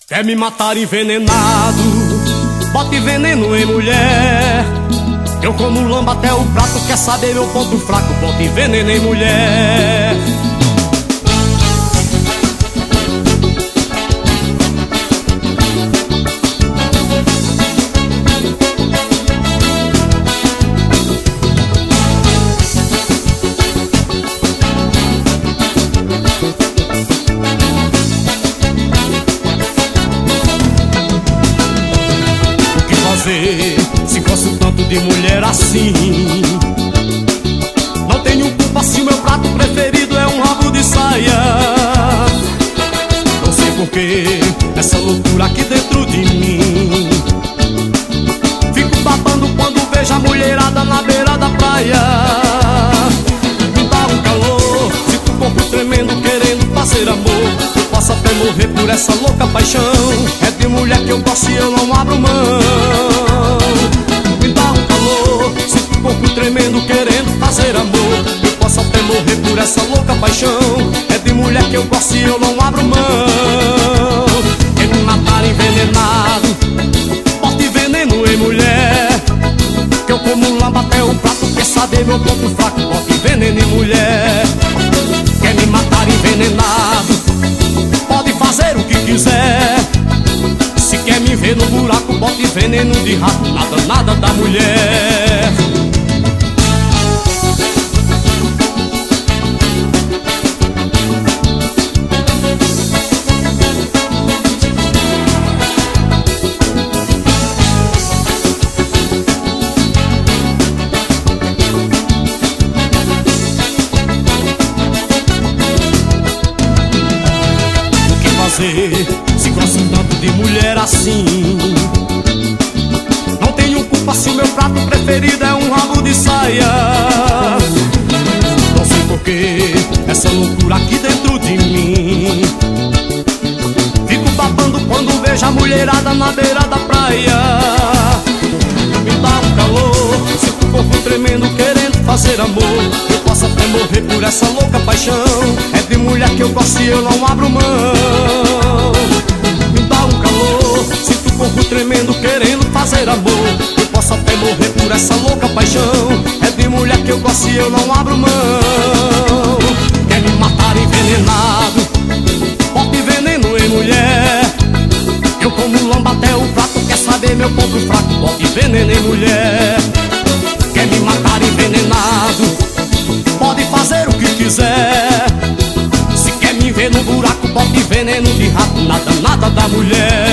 Quer me matar envenenado, bote veneno em mulher. Eu como lamba até o prato, quer saber meu ponto fraco, bote veneno em mulher. Se gosto tanto de mulher assim, não tenho culpa se o meu prato preferido é um rabo de saia. Não sei porquê essa loucura aqui dentro de mim. Fico babando quando vejo a mulherada na beira da praia. Me dá um calor, sinto o corpo tremendo querendo fazer amor. Eu posso até morrer por essa louca paixão. É de mulher que eu gosto e eu não abro mão. Tremendo querendo fazer amor. Eu posso até morrer por essa louca paixão. É de mulher que eu gosto e eu não abro mão. Quer me matar envenenado, bote veneno em mulher. Que eu como lamba até o prato, quer saber meu ponto fraco, bote veneno em mulher. Quer me matar envenenado, pode fazer o que quiser. Se quer me ver no buraco, bote veneno de rato, nada, nada da mulher. Se gosto tanto de mulher assim, não tenho culpa se o meu prato preferido é um rabo de saia. Não sei porquê essa loucura aqui dentro de mim. Fico babando quando vejo a mulherada na beira da praia. Me dá um calor, sinto o corpo tremendo querendo fazer amor. Eu posso até morrer por essa louca paixão. É de mulher que eu gosto e eu não abro mão. Me dá um calor, sinto o corpo tremendo querendo fazer amor. Eu posso até morrer por essa louca paixão. É de mulher que eu gosto e eu não abro mão. Quer me matar envenenado, bote veneno em mulher. Eu como lamba até o prato, quer saber meu ponto fraco, bote veneno em mulher. Quer me matar envenenado, pode fazer o que quiser. Se quer me ver no buraco, bote veneno de rato, nada, nada da mulher.